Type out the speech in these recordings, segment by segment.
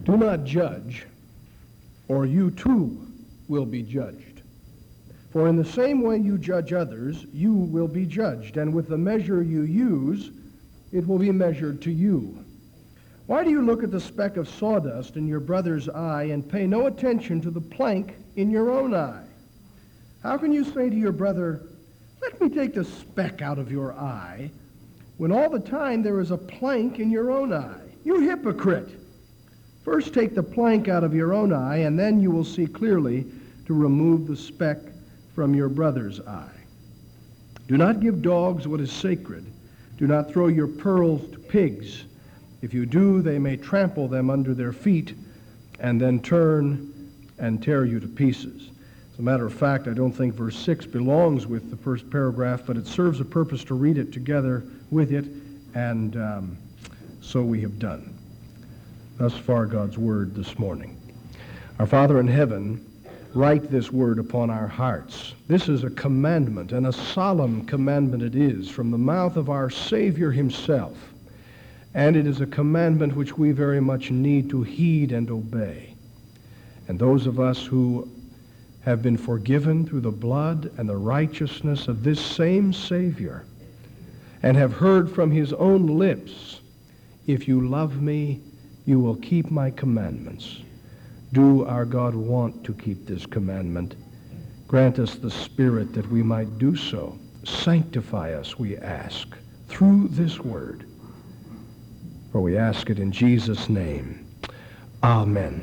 Do not judge, or you too will be judged. For in the same way you judge others, you will be judged, and with the measure you use, it will be measured to you. Why do you look at the speck of sawdust in your brother's eye and pay no attention to the plank in your own eye? How can you say to your brother, "Let me take the speck out of your eye," when all the time there is a plank in your own eye? You hypocrite! First take the plank out of your own eye, and then you will see clearly to remove the speck from your brother's eye. Do not give dogs what is sacred. Do not throw your pearls to pigs. If you do, they may trample them under their feet and then turn and tear you to pieces. As a matter of fact, I don't think verse 6 belongs with the first paragraph, but it serves a purpose to read it together with it, and so we have done. Thus far, God's word this morning. Our Father in heaven, write this word upon our hearts. This is a commandment, and a solemn commandment it is, from the mouth of our Savior himself. And it is a commandment which we very much need to heed and obey. And those of us who have been forgiven through the blood and the righteousness of this same Savior, and have heard from his own lips, "If you love me, you will keep my commandments." Do our God want to keep this commandment? Grant us the Spirit that we might do so. Sanctify us, we ask, through this word. For we ask it in Jesus' name. Amen.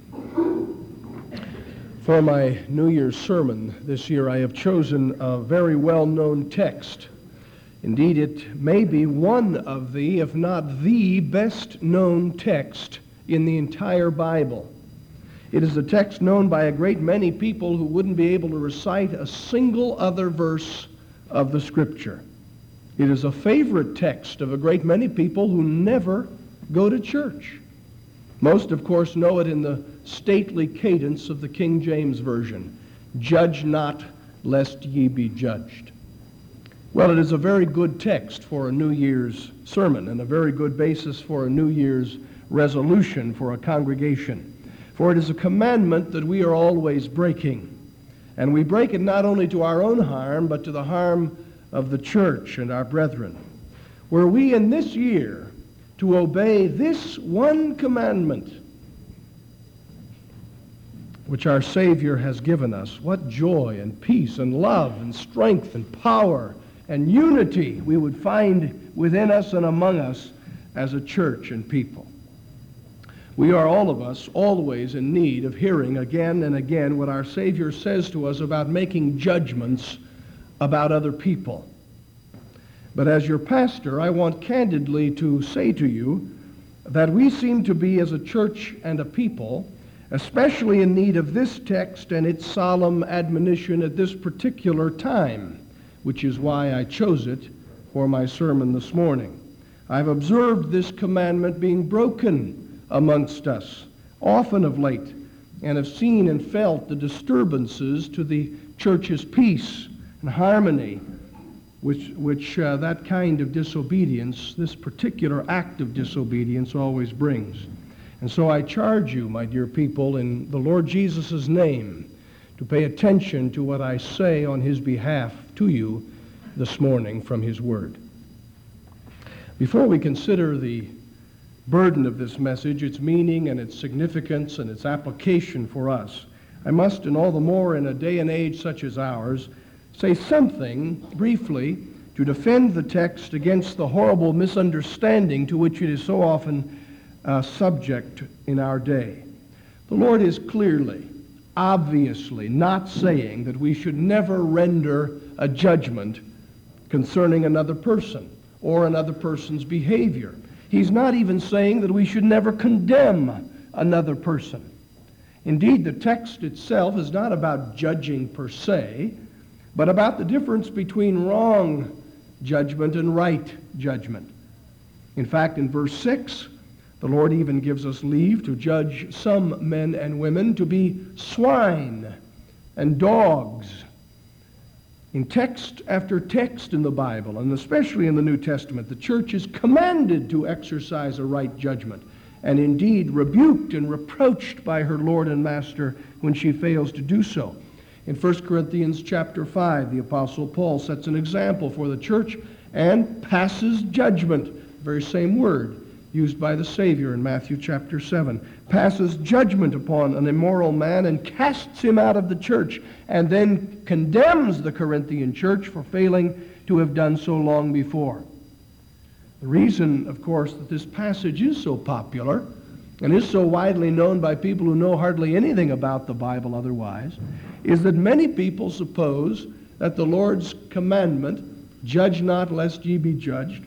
For my New Year's sermon this year, I have chosen a very well-known text. Indeed, it may be one of the, if not the best-known text in the entire Bible. It is a text known by a great many people who wouldn't be able to recite a single other verse of the Scripture. It is a favorite text of a great many people who never go to church. Most, of course, know it in the stately cadence of the King James Version. "Judge not, lest ye be judged." Well, it is a very good text for a New Year's sermon and a very good basis for a New Year's resolution for a congregation. For it is a commandment that we are always breaking. And we break it not only to our own harm, but to the harm of the church and our brethren. Were we in this year to obey this one commandment which our Savior has given us, what joy and peace and love and strength and power and unity we would find within us and among us as a church and people. We are, all of us, always in need of hearing again and again what our Savior says to us about making judgments about other people. But as your pastor, I want candidly to say to you that we seem to be, as a church and a people, especially in need of this text and its solemn admonition at this particular time, which is why I chose it for my sermon this morning. I've observed this commandment being broken amongst us often of late, and have seen and felt the disturbances to the church's peace and harmony which that kind of disobedience, this particular act of disobedience, always brings. And so I charge you, my dear people, in the Lord Jesus' name, to pay attention to what I say on his behalf to you this morning from his word. Before we consider the burden of this message, its meaning and its significance and its application for us, I must, and all the more in a day and age such as ours, say something briefly to defend the text against the horrible misunderstanding to which it is so often subject in our day. The Lord is clearly, obviously not saying that we should never render a judgment concerning another person or another person's behavior. He's not even saying that we should never condemn another person. Indeed, the text itself is not about judging per se, but about the difference between wrong judgment and right judgment. In fact, in verse 6, the Lord even gives us leave to judge some men and women to be swine and dogs. In text after text in the Bible, and especially in the New Testament, the church is commanded to exercise a right judgment. and indeed rebuked and reproached by her Lord and Master when she fails to do so. In 1 Corinthians chapter 5, the Apostle Paul sets an example for the church and passes judgment, very same word used by the Savior in Matthew chapter 7, passes judgment upon an immoral man and casts him out of the church, and then condemns the Corinthian church for failing to have done so long before. The reason, of course, that this passage is so popular and is so widely known by people who know hardly anything about the Bible otherwise is that many people suppose that the Lord's commandment, "Judge not lest ye be judged,"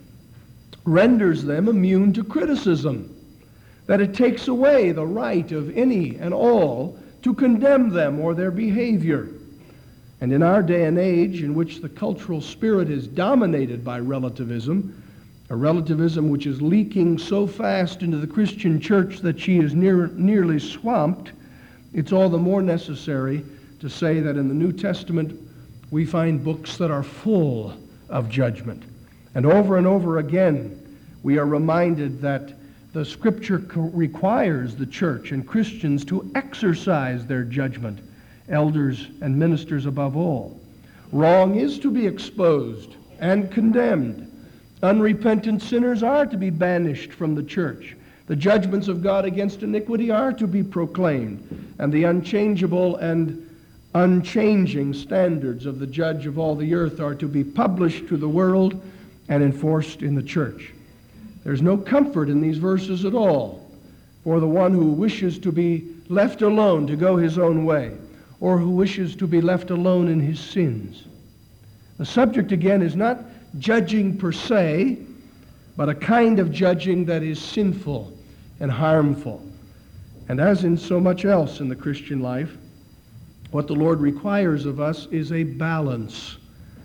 renders them immune to criticism, that it takes away the right of any and all to condemn them or their behavior. And in our day and age, in which the cultural spirit is dominated by relativism, a relativism which is leaking so fast into the Christian church that she is nearly swamped, it's all the more necessary to say that in the New Testament we find books that are full of judgment. And over again, we are reminded that the Scripture requires the church and Christians to exercise their judgment, elders and ministers above all. Wrong is to be exposed and condemned. Unrepentant sinners are to be banished from the church. The judgments of God against iniquity are to be proclaimed, and the unchangeable and unchanging standards of the judge of all the earth are to be published to the world and enforced in the church. There's no comfort in these verses at all for the one who wishes to be left alone to go his own way, or who wishes to be left alone in his sins. The subject, again, is not judging per se, but a kind of judging that is sinful and harmful. And as in so much else in the Christian life, what the Lord requires of us is a balance.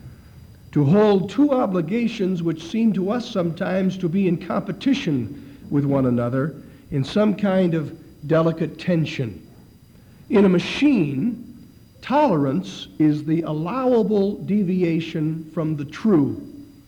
To hold two obligations which seem to us sometimes to be in competition with one another in some kind of delicate tension. In a machine, tolerance is the allowable deviation from the true.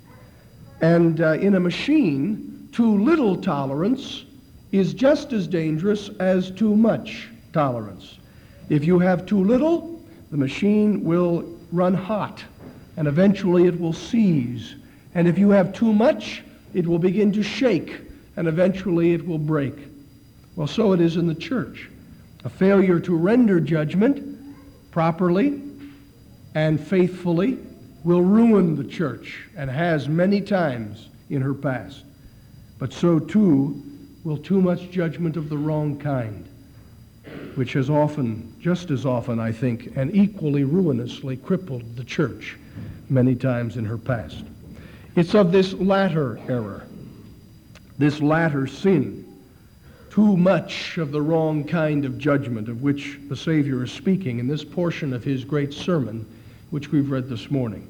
And in a machine, too little tolerance is just as dangerous as too much tolerance. If you have too little, the machine will run hot, and eventually it will seize. And if you have too much, it will begin to shake, and eventually it will break. Well, so it is in the church. A failure to render judgment properly and faithfully will ruin the church, and has many times in her past. But so too will too much judgment of the wrong kind, which has often, just as often, I think, and equally ruinously crippled the church many times in her past. It's of this latter error, this latter sin, too much of the wrong kind of judgment of which the Savior is speaking in this portion of his great sermon, which we've read this morning.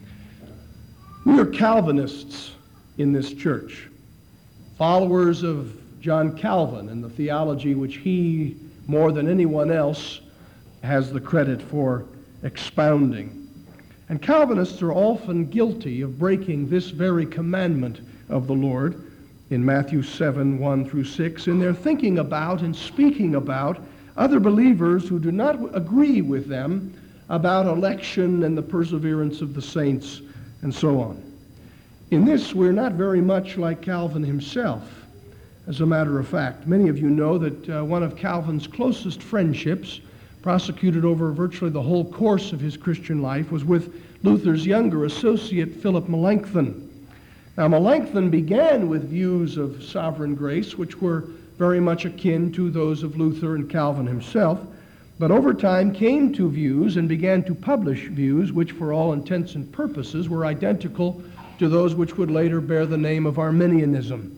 We are Calvinists in this church, followers of John Calvin and the theology which he, more than anyone else, has the credit for expounding. And Calvinists are often guilty of breaking this very commandment of the Lord in Matthew 7, 1 through 6, in their thinking about and speaking about other believers who do not agree with them about election and the perseverance of the saints and so on. In this, we're not very much like Calvin himself. As a matter of fact, many of you know that one of Calvin's closest friendships, prosecuted over virtually the whole course of his Christian life, was with Luther's younger associate, Philip Melanchthon. Now, Melanchthon began with views of sovereign grace, which were very much akin to those of Luther and Calvin himself, but over time came to views and began to publish views which, for all intents and purposes, were identical to those which would later bear the name of Arminianism.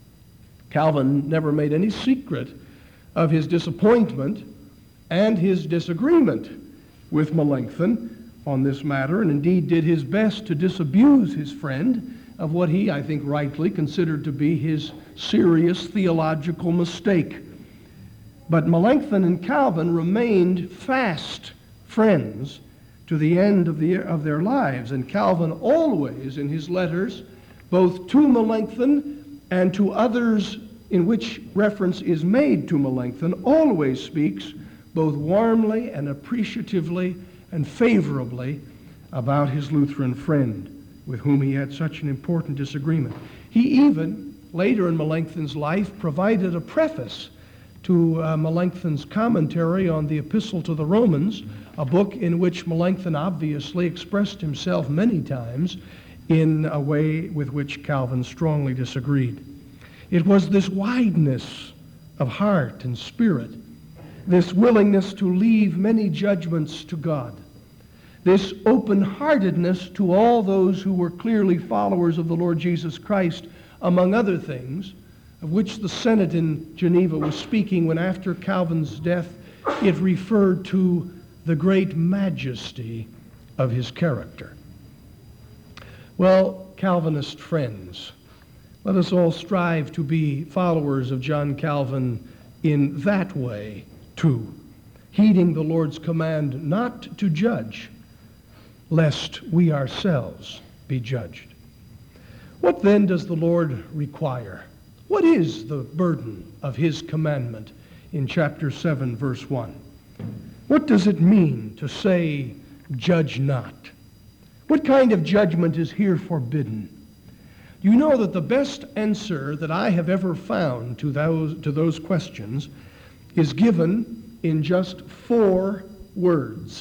Calvin never made any secret of his disappointment and his disagreement with Melanchthon on this matter, and indeed did his best to disabuse his friend of what he, I think rightly, considered to be his serious theological mistake. But Melanchthon and Calvin remained fast friends to the end of their lives, and Calvin always, in his letters, both to Melanchthon and to others in which reference is made to Melanchthon always speaks both warmly and appreciatively and favorably about his Lutheran friend with whom he had such an important disagreement. He even, later in Melanchthon's life, provided a preface to Melanchthon's commentary on the Epistle to the Romans, a book in which Melanchthon obviously expressed himself many times in a way with which Calvin strongly disagreed. It was this wideness of heart and spirit, this willingness to leave many judgments to God, this open-heartedness to all those who were clearly followers of the Lord Jesus Christ, among other things, of which the Senate in Geneva was speaking when after Calvin's death it referred to the great majesty of his character. Well, Calvinist friends, let us all strive to be followers of John Calvin in that way too, heeding the Lord's command not to judge, lest we ourselves be judged. What then does the Lord require? What is the burden of his commandment in chapter 7, verse 1? What does it mean to say, judge not? What kind of judgment is here forbidden? You know that the best answer that I have ever found to those questions is given in just 4 words.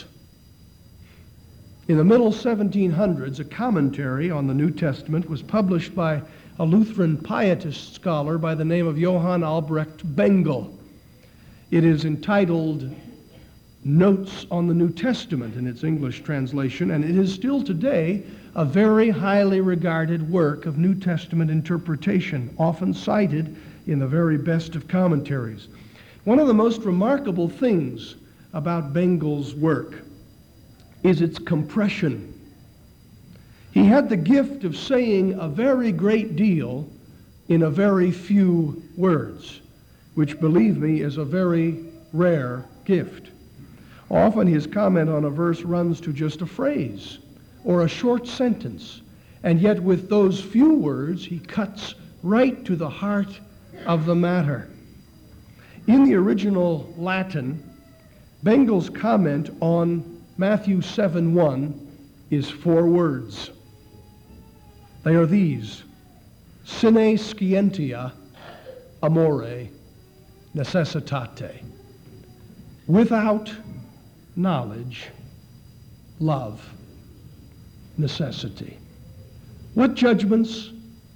In the middle 1700s, a commentary on the New Testament was published by a Lutheran pietist scholar by the name of Johann Albrecht Bengel. It is entitled Notes on the New Testament in its English translation, and it is still today a very highly regarded work of New Testament interpretation, often cited in the very best of commentaries. One of the most remarkable things about Bengel's work is its compression. He had the gift of saying a very great deal in a very few words, which, believe me, is a very rare gift. Often his comment on a verse runs to just a phrase or a short sentence, and yet with those few words he cuts right to the heart of the matter. In the original Latin, Bengel's comment on Matthew 7:1 is 4 words. They are these: sine scientia amore necessitate. Without knowledge, love, necessity. What judgments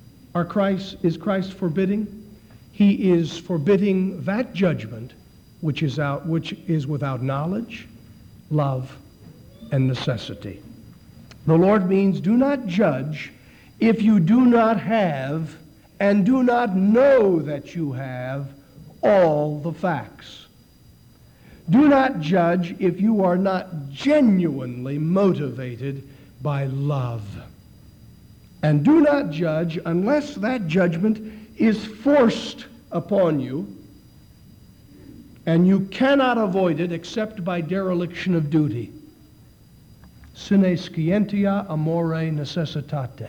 is Christ forbidding? He is forbidding that judgment which is without knowledge, love, and necessity. The Lord means, do not judge if you do not have and do not know that you have all the facts. Do not judge if you are not genuinely motivated by love. And do not judge unless that judgment is forced upon you, and you cannot avoid it except by dereliction of duty. Sine scientia amore necessitate.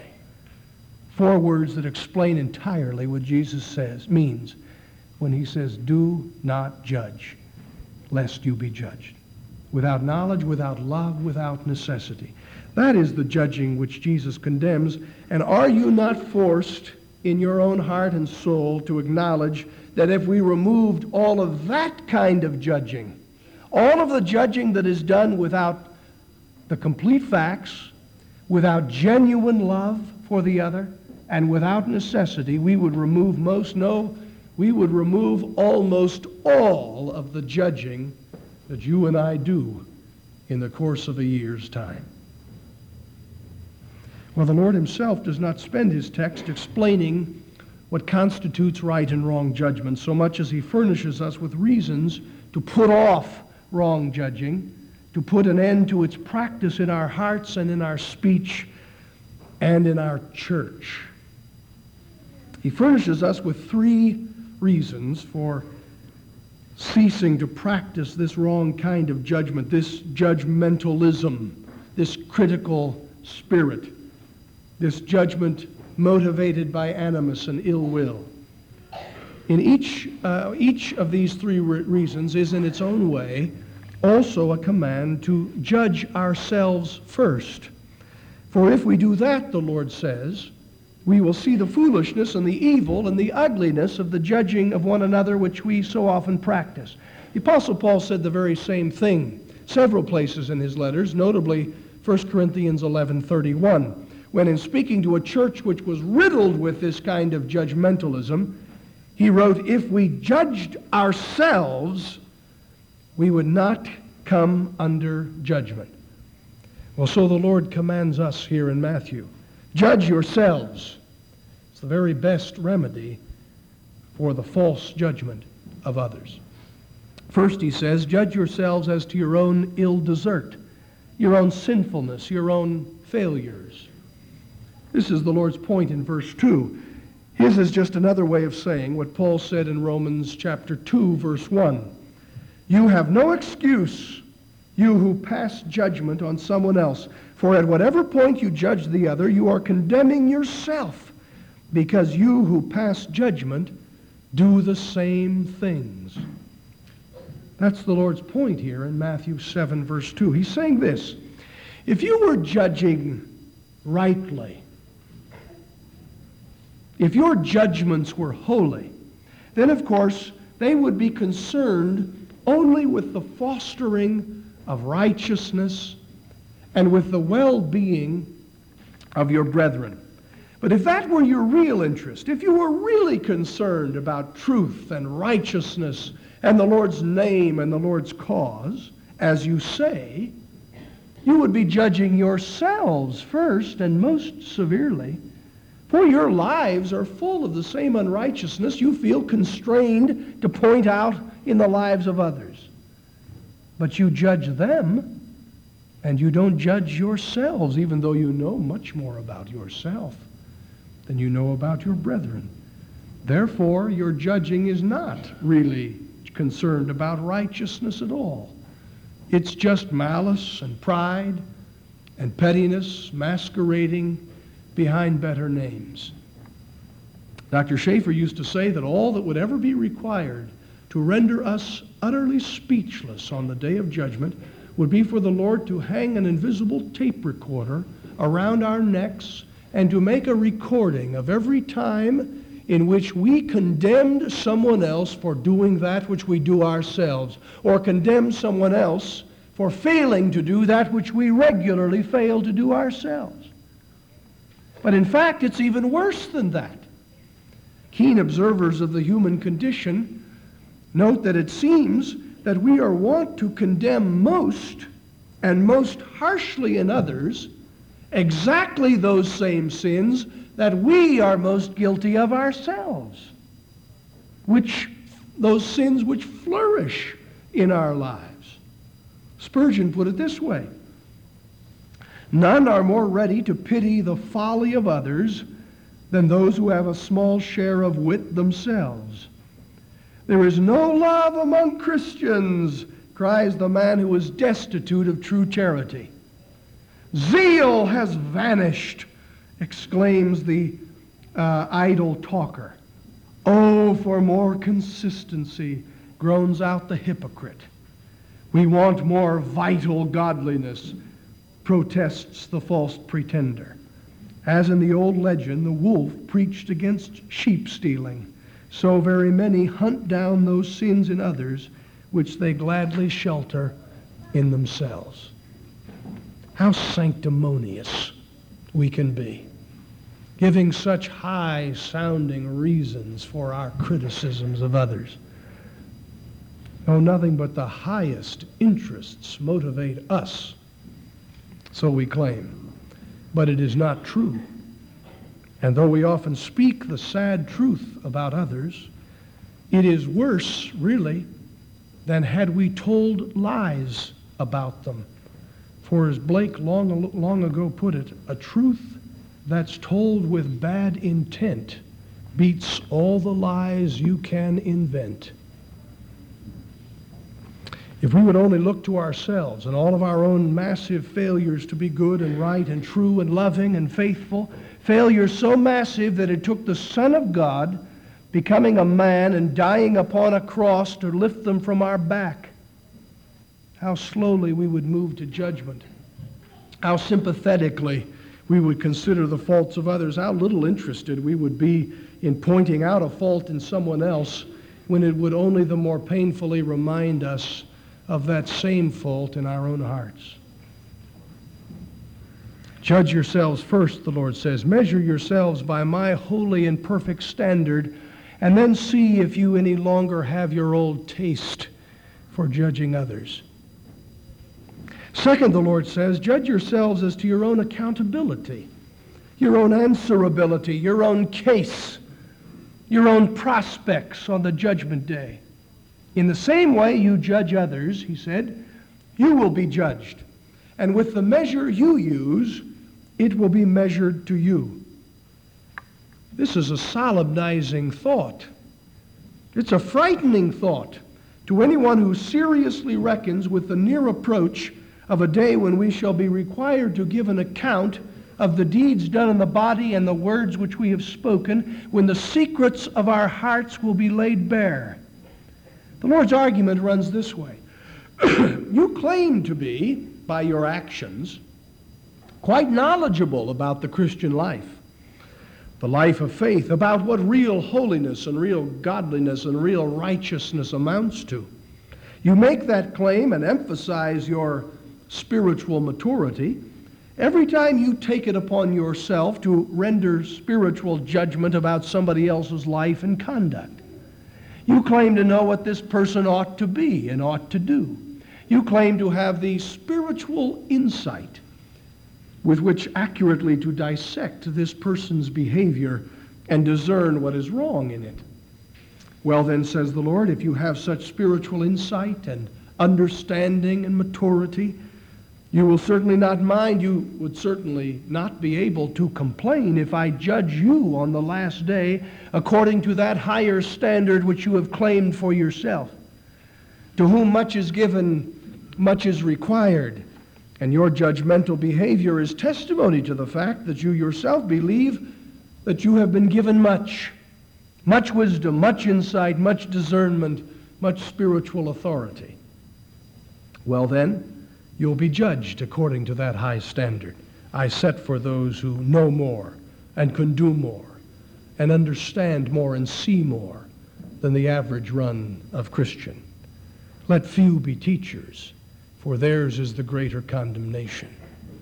4 words that explain entirely what Jesus means when he says, do not judge, lest you be judged. Without knowledge, without love, without necessity. That is the judging which Jesus condemns. And are you not forced in your own heart and soul to acknowledge that if we removed all of that kind of judging, all of the judging that is done without the complete facts, without genuine love for the other, and without necessity, we would remove almost all of the judging that you and I do in the course of a year's time. Well, the Lord himself does not spend his text explaining what constitutes right and wrong judgment so much as he furnishes us with reasons to put off wrong judging, to put an end to its practice in our hearts and in our speech and in our church. He furnishes us with 3 reasons for ceasing to practice this wrong kind of judgment, this judgmentalism, this critical spirit, this judgment motivated by animus and ill will. In each of these three reasons is in its own way also a command to judge ourselves first. For if we do that, the Lord says, we will see the foolishness and the evil and the ugliness of the judging of one another which we so often practice. The Apostle Paul said the very same thing several places in his letters, notably 1 Corinthians 11:31, when in speaking to a church which was riddled with this kind of judgmentalism, he wrote, if we judged ourselves, we would not come under judgment. Well, so the Lord commands us here in Matthew. Judge yourselves. It's the very best remedy for the false judgment of others. First, he says, judge yourselves as to your own ill desert, your own sinfulness, your own failures. This is the Lord's point in verse 2. His is just another way of saying what Paul said in Romans chapter 2, verse 1. You have no excuse, you who pass judgment on someone else. For at whatever point you judge the other, you are condemning yourself, because you who pass judgment do the same things. That's the Lord's point here in Matthew 7, verse 2. He's saying this. If you were judging rightly, if your judgments were holy, then of course they would be concerned only with the fostering of righteousness and with the well-being of your brethren. But if that were your real interest, if you were really concerned about truth and righteousness and the Lord's name and the Lord's cause, as you say, you would be judging yourselves first and most severely. For your lives are full of the same unrighteousness you feel constrained to point out in the lives of others. But you judge them, and you don't judge yourselves, even though you know much more about yourself than you know about your brethren. Therefore, your judging is not really concerned about righteousness at all. It's just malice and pride and pettiness masquerading behind better names. Dr. Schaeffer used to say that all that would ever be required to render us utterly speechless on the day of judgment would be for the Lord to hang an invisible tape recorder around our necks and to make a recording of every time in which we condemned someone else for doing that which we do ourselves, or condemned someone else for failing to do that which we regularly fail to do ourselves. But in fact, it's even worse than that. Keen observers of the human condition note that it seems that we are wont to condemn most and most harshly in others exactly those same sins that we are most guilty of ourselves, those sins which flourish in our lives. Spurgeon put it this way: none are more ready to pity the folly of others than those who have a small share of wit themselves. There is no love among Christians, cries the man who is destitute of true charity. Zeal has vanished, exclaims the idle talker. Oh, for more consistency, groans out the hypocrite. We want more vital godliness, protests the false pretender. As in the old legend, the wolf preached against sheep stealing, so very many hunt down those sins in others which they gladly shelter in themselves. How sanctimonious we can be, giving such high-sounding reasons for our criticisms of others. No, nothing but the highest interests motivate us, so we claim. But it is not true. And though we often speak the sad truth about others, it is worse, really, than had we told lies about them. For as Blake long ago put it, a truth that's told with bad intent beats all the lies you can invent. If we would only look to ourselves and all of our own massive failures to be good and right and true and loving and faithful, failures so massive that it took the Son of God becoming a man and dying upon a cross to lift them from our back, how slowly we would move to judgment, how sympathetically we would consider the faults of others, how little interested we would be in pointing out a fault in someone else when it would only the more painfully remind us of that same fault in our own hearts. Judge yourselves first, the Lord says. Measure yourselves by my holy and perfect standard, and then see if you any longer have your old taste for judging others. Second, the Lord says, judge yourselves as to your own accountability, your own answerability, your own case, your own prospects on the judgment day. In the same way you judge others, he said, you will be judged. And with the measure you use, it will be measured to you. This is a solemnizing thought. It's a frightening thought to anyone who seriously reckons with the near approach of a day when we shall be required to give an account of the deeds done in the body and the words which we have spoken, when the secrets of our hearts will be laid bare. The Lord's argument runs this way. You claim to be, by your actions, quite knowledgeable about the Christian life, the life of faith, about what real holiness and real godliness and real righteousness amounts to. You make that claim and emphasize your spiritual maturity every time you take it upon yourself to render spiritual judgment about somebody else's life and conduct. You claim to know what this person ought to be and ought to do. You claim to have the spiritual insight with which accurately to dissect this person's behavior and discern what is wrong in it. Well then, says the Lord, if you have such spiritual insight and understanding and maturity, you will certainly not mind, you would certainly not be able to complain if I judge you on the last day according to that higher standard which you have claimed for yourself. To whom much is given, much is required. And your judgmental behavior is testimony to the fact that you yourself believe that you have been given much wisdom, much insight, much discernment, much spiritual authority. Well then, you'll be judged according to that high standard I set for those who know more and can do more and understand more and see more than the average run of Christian. Let few be teachers, for theirs is the greater condemnation.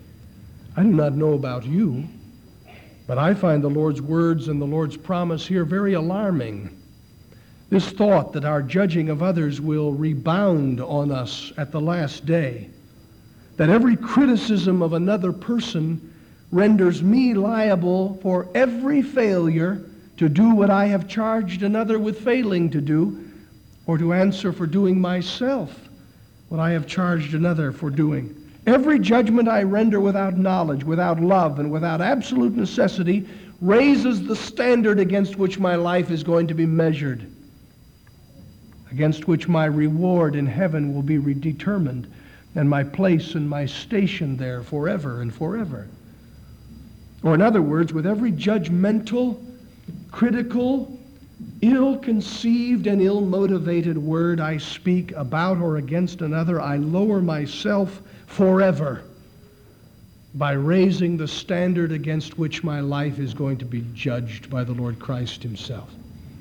I do not know about you, but I find the Lord's words and the Lord's promise here very alarming. This thought that our judging of others will rebound on us at the last day, that every criticism of another person renders me liable for every failure to do what I have charged another with failing to do, or to answer for doing myself what I have charged another for doing. Every judgment I render without knowledge, without love, and without absolute necessity raises the standard against which my life is going to be measured, against which my reward in heaven will be determined, and my place and my station there forever and forever. Or in other words, with every judgmental, critical, ill-conceived and ill-motivated word I speak about or against another, I lower myself forever by raising the standard against which my life is going to be judged by the Lord Christ himself.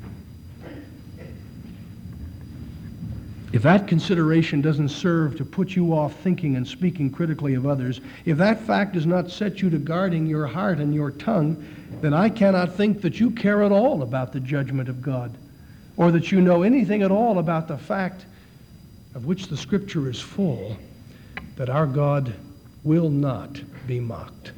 If that consideration doesn't serve to put you off thinking and speaking critically of others, if that fact does not set you to guarding your heart and your tongue, then I cannot think that you care at all about the judgment of God, or that you know anything at all about the fact of which the Scripture is full, that our God will not be mocked.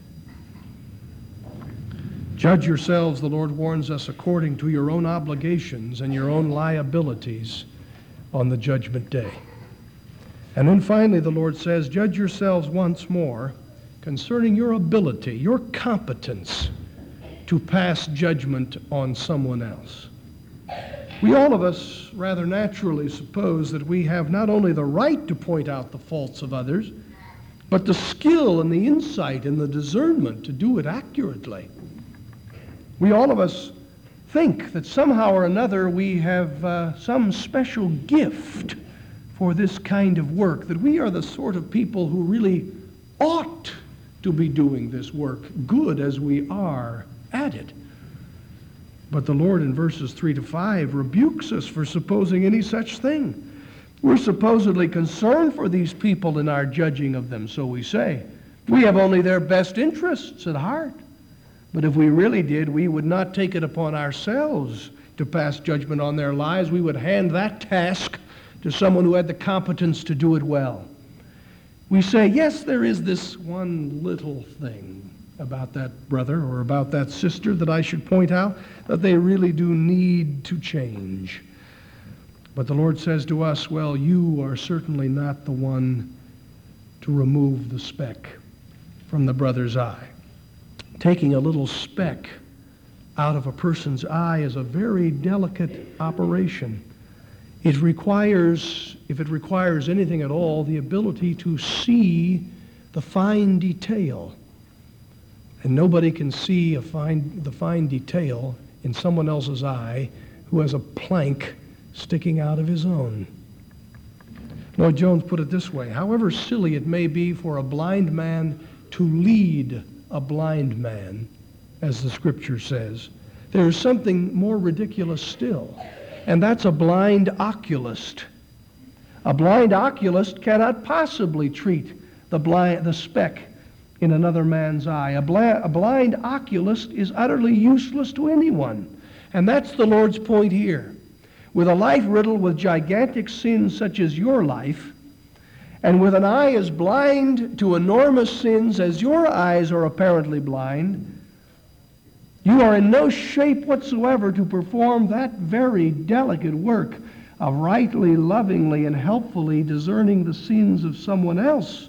Judge yourselves, the Lord warns us, according to your own obligations and your own liabilities on the judgment day. And then finally the Lord says, judge yourselves once more concerning your ability, your competence to pass judgment on someone else. We all of us rather naturally suppose that we have not only the right to point out the faults of others, but the skill and the insight and the discernment to do it accurately. We all of us think that somehow or another we have some special gift for this kind of work, that we are the sort of people who really ought to be doing this work, good as we are at it. But the Lord in verses 3 to 5 rebukes us for supposing any such thing. We're supposedly concerned for these people in our judging of them, so we say. We have only their best interests at heart. But if we really did, we would not take it upon ourselves to pass judgment on their lives. We would hand that task to someone who had the competence to do it well. We say, yes, there is this one little thing about that brother or about that sister that I should point out, that they really do need to change. But the Lord says to us, well, you are certainly not the one to remove the speck from the brother's eye. Taking a little speck out of a person's eye is a very delicate operation. It requires, if it requires anything at all, the ability to see the fine detail. And nobody can see the fine detail in someone else's eye who has a plank sticking out of his own. Lloyd Jones put it this way: however silly it may be for a blind man to lead a blind man, as the Scripture says, there is something more ridiculous still, and that's a blind oculist. A blind oculist cannot possibly treat the speck in another man's eye. A blind oculist is utterly useless to anyone, and that's the Lord's point here. With a life riddled with gigantic sins such as your life, and with an eye as blind to enormous sins as your eyes are apparently blind, you are in no shape whatsoever to perform that very delicate work of rightly, lovingly, and helpfully discerning the sins of someone else.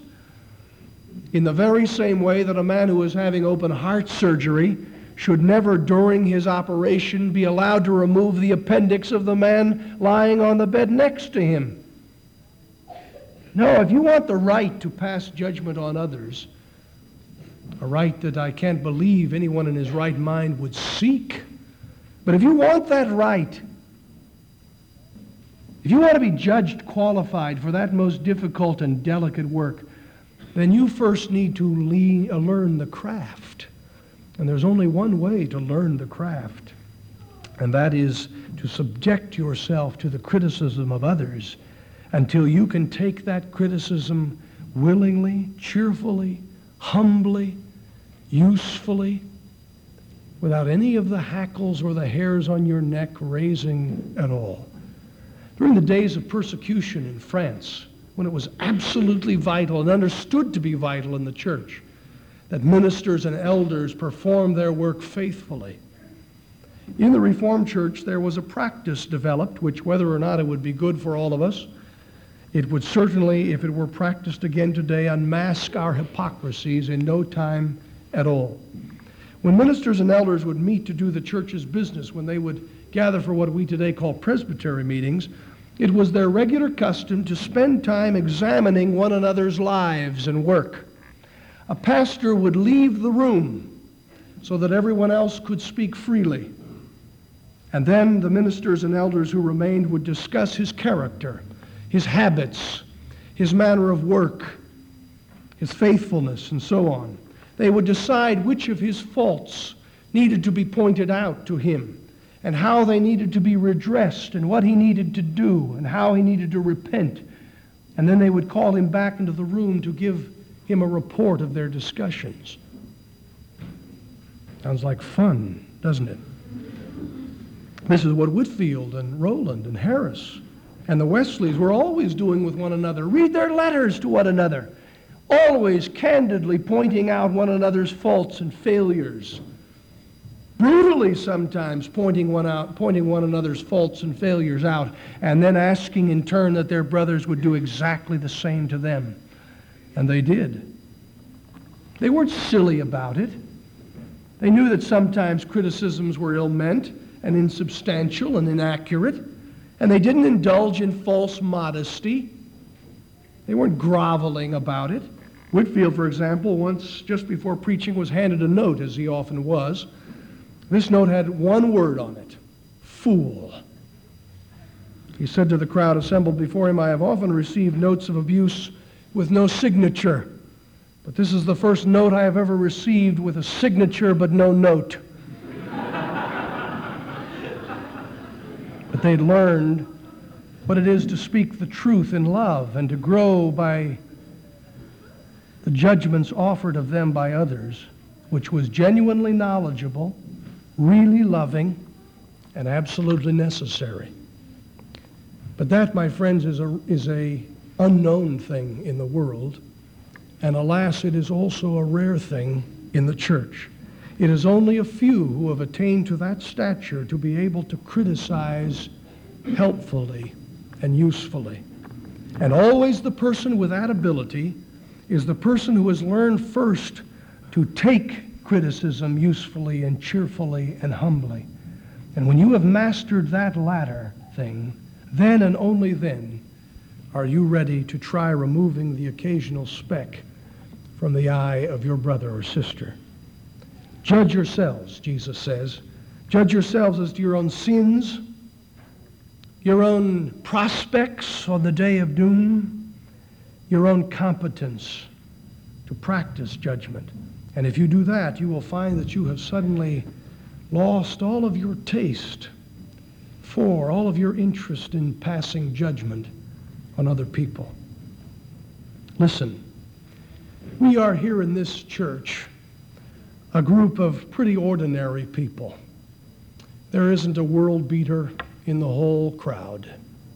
In the very same way that a man who is having open heart surgery should never during his operation be allowed to remove the appendix of the man lying on the bed next to him. No, if you want the right to pass judgment on others, a right that I can't believe anyone in his right mind would seek, but if you want that right, if you want to be judged qualified for that most difficult and delicate work, then you first need to learn the craft. And there's only one way to learn the craft, and that is to subject yourself to the criticism of others until you can take that criticism willingly, cheerfully, humbly, usefully, without any of the hackles or the hairs on your neck raising at all. During the days of persecution in France, when it was absolutely vital and understood to be vital in the church that ministers and elders perform their work faithfully, in the Reformed Church there was a practice developed which, whether or not it would be good for all of us, it would certainly, if it were practiced again today, unmask our hypocrisies in no time at all. When ministers and elders would meet to do the church's business, when they would gather for what we today call presbytery meetings, it was their regular custom to spend time examining one another's lives and work. A pastor would leave the room so that everyone else could speak freely. And then the ministers and elders who remained would discuss his character, his habits, his manner of work, his faithfulness, and so on. They would decide which of his faults needed to be pointed out to him, and how they needed to be redressed, and what he needed to do, and how he needed to repent. And then they would call him back into the room to give him a report of their discussions. Sounds like fun, doesn't it? This is what Whitfield and Rowland and Harris and the Wesleys were always doing with one another. Read their letters to one another, always candidly pointing out one another's faults and failures, brutally sometimes pointing one another's faults and failures out, and then asking in turn that their brothers would do exactly the same to them. And they did. They weren't silly about it. They knew that sometimes criticisms were ill-meant and insubstantial and inaccurate, and they didn't indulge in false modesty. They weren't groveling about it. Whitfield, for example, once, just before preaching, was handed a note, as he often was. This note had one word on it: fool. He said to the crowd assembled before him, "I have often received notes of abuse with no signature, but this is the first note I have ever received with a signature but no note." But they'd learned what it is to speak the truth in love and to grow by the judgments offered of them by others, which was genuinely knowledgeable, really loving, and absolutely necessary. But that, my friends, is a unknown thing in the world, and alas, it is also a rare thing in the church. It is only a few who have attained to that stature to be able to criticize helpfully and usefully. And always the person with that ability is the person who has learned first to take criticism usefully and cheerfully and humbly. And when you have mastered that latter thing, then and only then are you ready to try removing the occasional speck from the eye of your brother or sister. Judge yourselves, Jesus says. Judge yourselves as to your own sins, your own prospects on the day of doom, your own competence to practice judgment. And if you do that, you will find that you have suddenly lost all of your taste for, all of your interest in passing judgment on other people. Listen, we are here in this church a group of pretty ordinary people. There isn't a world beater in the whole crowd.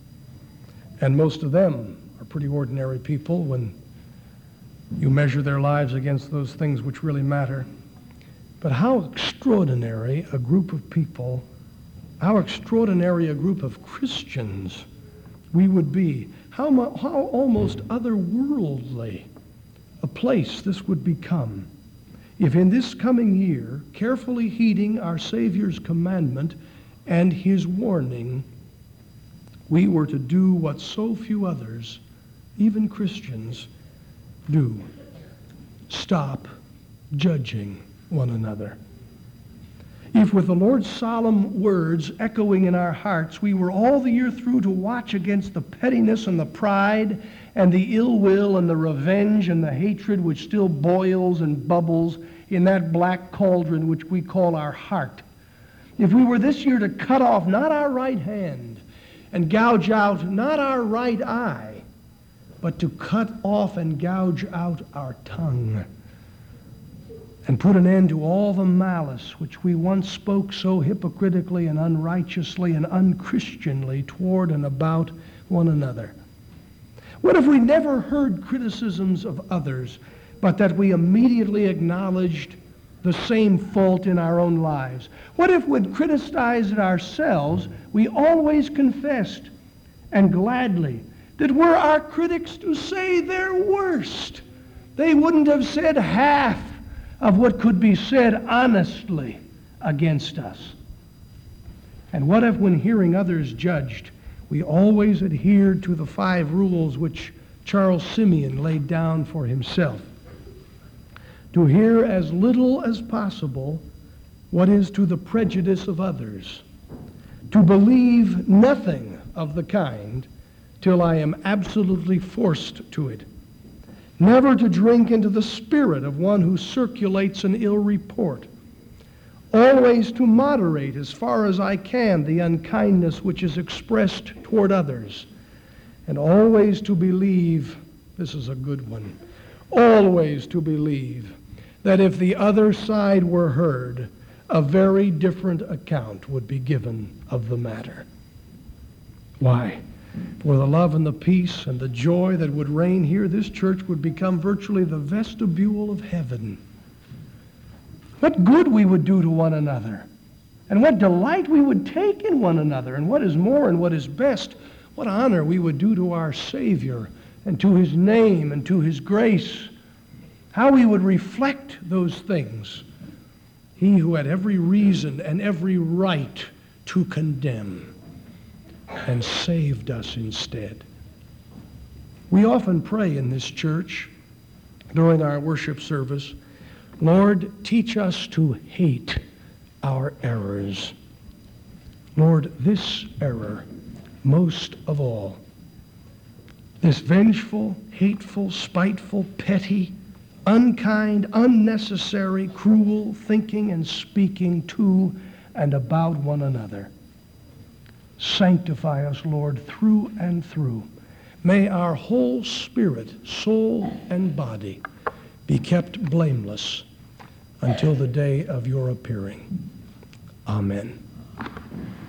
And most of them are pretty ordinary people when you measure their lives against those things which really matter. But how extraordinary a group of people, how extraordinary a group of Christians we would be. How almost otherworldly a place this would become if in this coming year, carefully heeding our Savior's commandment and his warning, we were to do what so few others, even Christians, do: stop judging one another. If with the Lord's solemn words echoing in our hearts, we were all the year through to watch against the pettiness and the pride and the ill will and the revenge and the hatred which still boils and bubbles in that black cauldron which we call our heart, if we were this year to cut off not our right hand and gouge out not our right eye, but to cut off and gouge out our tongue, and put an end to all the malice which we once spoke so hypocritically and unrighteously and unchristianly toward and about one another. What if we never heard criticisms of others, but that we immediately acknowledged the same fault in our own lives? What if when criticized ourselves, we always confessed, and gladly, that were our critics to say their worst, they wouldn't have said half of what could be said honestly against us? And what if when hearing others judged, we always adhered to the 5 rules which Charles Simeon laid down for himself? To hear as little as possible what is to the prejudice of others, to believe nothing of the kind till I am absolutely forced to it, never to drink into the spirit of one who circulates an ill report, always to moderate as far as I can the unkindness which is expressed toward others, and always to believe, this is a good one, always to believe that if the other side were heard, a very different account would be given of the matter. Why? For the love and the peace and the joy that would reign here, this church would become virtually the vestibule of heaven. What good we would do to one another, and what delight we would take in one another, and what is more and what is best, what honor we would do to our Savior and to his name and to his grace. How we would reflect those things. He who had every reason and every right to condemn and saved us instead. We often pray in this church during our worship service, Lord, teach us to hate our errors. Lord, this error, most of all, this vengeful, hateful, spiteful, petty, unkind, unnecessary, cruel thinking and speaking to and about one another. Sanctify us, Lord, through and through. May our whole spirit, soul, and body be kept blameless until the day of your appearing. Amen.